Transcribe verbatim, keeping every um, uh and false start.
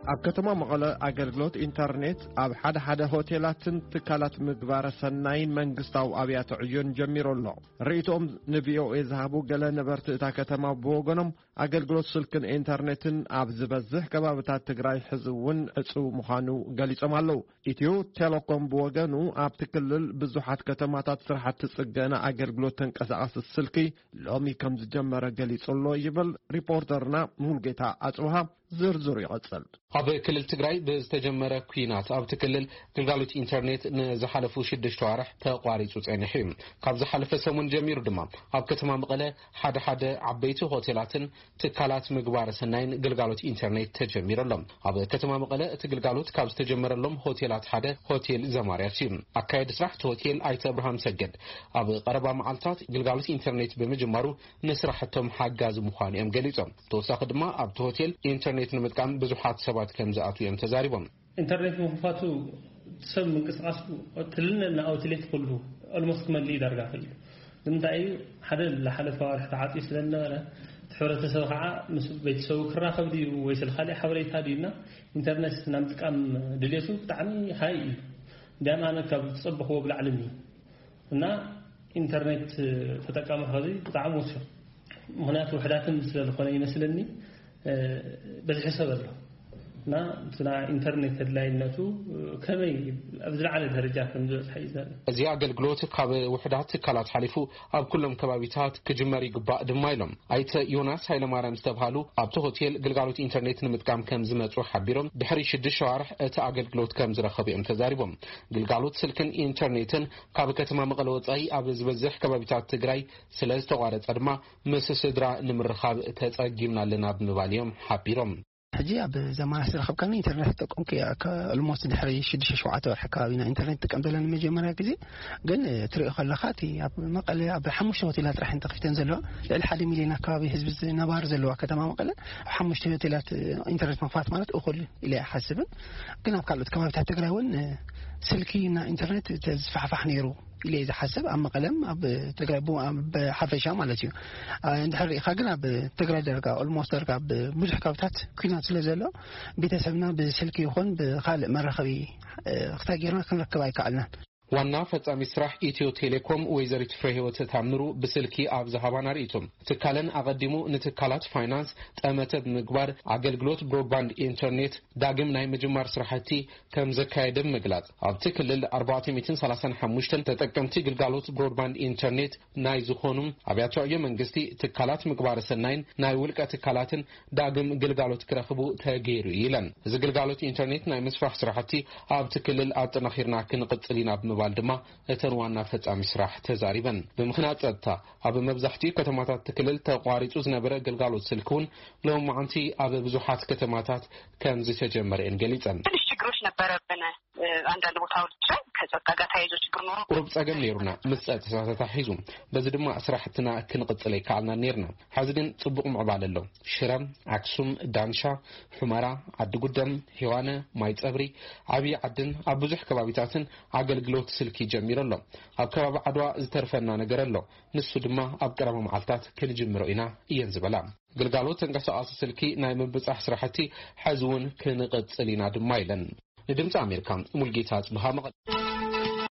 ኣብ ከተማ መቐለ ኣገልግሎት ኢንተርኔት ኣብ ሓደ ሓደ ሆቴላትን ትካላት ምግባረ ሰናይን መንግስታዊ ኣብያተ ዕዮን ጀሚሩ ኣሎ። ርእይቶም ንቪኦኤ ዝሃቡ ገለ ነበርቲ እታ ከተማ ብወገኖም ኣገልግሎት ስልክን ኢንተርኔትን ኣብ ዝበዝሕ ከባቢታት ትግራይ ሕዚ እውን ዕፁብ ምዃኑ ገሊጾም ኣለዉ። ኢትዮ ቴሌኮም ብወገኑ ኣብቲ ክልል ብዙሓት ከተማታት ስራሕቲ ጽገና ኣገልግሎት ተንቀሳቓሲ ስልኪ ሎሚ ከም ዝጀመረ ገሊጹ ኣሎ ይብል ሪፖርተርና ሙልጌታ ኣጽብሃ ዝርዝር ይቐጽል። ኣብ ክልል ትግራይ ብዝተጀመረ ኩናት ኣብቲ ክልል ግልጋሎት ኢንተርኔት ንዝሓለፉ ሽዱሽተ ወርሕ ተቋሪጹ ጸኒሑ እዩ። ካብ ዝሓለፈ ሰሙን ጀሚሩ ድማ ኣብ ከተማ መቐለ ሓደ ሓደ ዓበይቲ ሆቴላትን ትካላት ምግባረ ሰናይን ግልጋሎት ኢንተርኔት ተጀሚሮሎም። ኣብ ከተማ መቐለ እቲ ግልጋሎት ካብ ዝተጀመረሎም ሆቴላት ሓደ ሆቴል ዘማርያት እዩ። ኣካየዲ ስራሕ እቲ ሆቴል ኣይተ ኣብርሃም ሰገድ ኣብ ቀረባ መዓልታት ግልጋሎት ኢንተርኔት ብምጅማሩ ንስራሕቶም ሓጋዚ ምዃኑ እዮም ገሊጾም። ተወሳኺ ድማ ኣብቲ ሆቴል ኢንተርኔት ንምጥቃም ብዙሓት ሰባት ከም ዝኣትው እዮም ተዛሪቦም። ኢንተርኔት ምኽፋቱ ሰብ ምንቅስቃስ ትልልና ኣውትሌት ኩሉ ኦልሞስት ክመልእ ዳርጋ ክእል ንምንታይ እዩ ሓደ ለሓለፈ ወርሒ ተዓፂ ስለነበረ ሕብረተሰብ ከዓ ምስ ቤተሰቡ ክራኸብ ድዩ ወይ ስለካልእ ሓበሬታ ድዩና ኢንተርኔት ናምጥቃም ድሌቱ ብጣዕሚ ሃይ እዩ። እንዲያም ኣነ ካብ ዝፀበኽዎ ብላዕሊ እዩ እና ኢንተርኔት ተጠቃሚ ኸዚ ብጣዕሚ ወሲኹ ምክንያቱ ውሕዳትን ስለዝኾነ ይመስለኒ በዝሒ ሰብ ኣሎ ና ስና ኢንተርኔት ተድላይነቱ ከመይ ኣብ ዝለዓለ ደረጃ ከም ዝበፅሐ እዩ ዘርኢ። እዚ ኣገልግሎት ካብ ውሕዳት ትካላት ሓሊፉ ኣብ ኩሎም ከባቢታት ክጅመር ይግባእ ድማ ኢሎም ኣይተ ዮናስ ሃይለማርያም ዝተባሃሉ ኣብቲ ሆቴል ግልጋሎት ኢንተርኔት ንምጥቃም ከም ዝመፁ ሓቢሮም ድሕሪ ሽዱሽተ ወርሕ እቲ ኣገልግሎት ከም ዝረኸቡ እዮም ተዛሪቦም። ግልጋሎት ስልክን ኢንተርኔትን ካብ ከተማ መቐለ ወፃኢ ኣብ ዝበዝሕ ከባቢታት ትግራይ ስለ ዝተቋረፀ ድማ ምስ ስድራ ንምርኻብ ተጸጊምና ኣለና ብምባል እዮም ሓቢሮም። حجي أب زمان سرخب كان إنترنت تقوم كي كالموس دحري شد شوعات ورحكاوينا إنترنت تقوم دلنا مجمرة كذي قن طريق خلخاتي أب مقال أب حمش هوتيلات راح نتقف تنزلوا الحد ملينا كابي حزب نبار زلوا كتمام مقال حمش هوتيلات إنترنت مفات مالت أخل إلى حسبا قن أب قالت كمان بتاعت تقراون سلكينا إنترنت تزفع فحنيرو إلى إذا حسب أما قلم أب تقربوا أب حفشة مالتيو عند حري خاقنا بتقرب درجة الموس درجة بمزح كابتات كنا تلزلوا بتسمنا بسلكي يخون بخالق مرة خبي اختاجرنا كنا كواي كعلنا. ዋና ፈጻሚ ስራሕ ኢትዮ ቴሌኮም ወይዘሪት ፍሬህይወት ታምሩ በስልኪ ኣብ ዝሃባና ርእይቶም ትካለን ኣቀዲሙ ንትካላት ፋይናንስ ጠመተ ምግባር ኣገልግሎት ብሮድባንድ ኢንተርኔት ዳግም ናይ መጀመር ስራሕቲ ከም ዘካየደ መግለጽ ኣብቲ ክልል ኣርባዕተ ሚእትን ሰላሳን ሓሙሽተን ተጠቀምቲ ግልጋሎት ብሮድባንድ ኢንተርኔት ናይ ዝኾኑም ኣብያተ ዕዮ መንግስቲ ትካላት ምግባር ሰናይን ናይ ውልቀ ትካላትን ዳግም ግልጋሎት ክረኽቡ ተገይሩ ይለን እዚ ግልጋሎት ኢንተርኔት ናይ መስፋሕ ስራሕቲ ኣብቲ ክልል ኣጠናኺርና ክንቅጽል ኢና ባልድማ እተን ዋና ፈጻሚ ስራሕ ተዛሪበን ብምኽንያት ጸጥታ ኣብ መብዛሕትኡ ከተማታት ክልል ተቋሪጹ ዝነበረ ግልጋሎት ስልክውን ሎም ማዓንቲ ኣብ ብዙሓት ከተማታት ከም ዝተጀመረ እንገልጸን ትንሽ ችግሮች ነበረብን አንዳንድ ቦታዎች ላይ ከጸጥታ ጋር ተያይዞ ችግር ነው ቁርብ ጸገም ነይሩና ምስ ጸጥታ ተታሒዙ በዚ ድማ ስራሕትና ክንቅጽል ይካልና ነይርና ሕዚ ግን ጽቡቕ ምዕባል ኣሎ ሽረም ኣክሱም ዳንሻ ሑመራ ዓዲጉደም ሄዋነ ማይ ጸብሪ ዓብይ ዓድን ኣብ ብዙሕ ከባቢታትን ኣገልግሎት ስልኪ ጀሚረሎ ኣብ ከባቢ ዓድዋ ዝተርፈና ነገር ኣሎ ንሱ ድማ ኣብ ቀረባ መዓልታት ክንጅምሮ ኢና እየን ዝበላ ግልጋሎት ተንቀሳቓሲ ስልኪ ናይ ምብጻሕ ስራሕቲ ሕዚ እውን ክንቅጽል ኢና ድማ ኢለን ንድምፂ ኣሜሪካ ሙልጌታ ጽብሃ መቐለ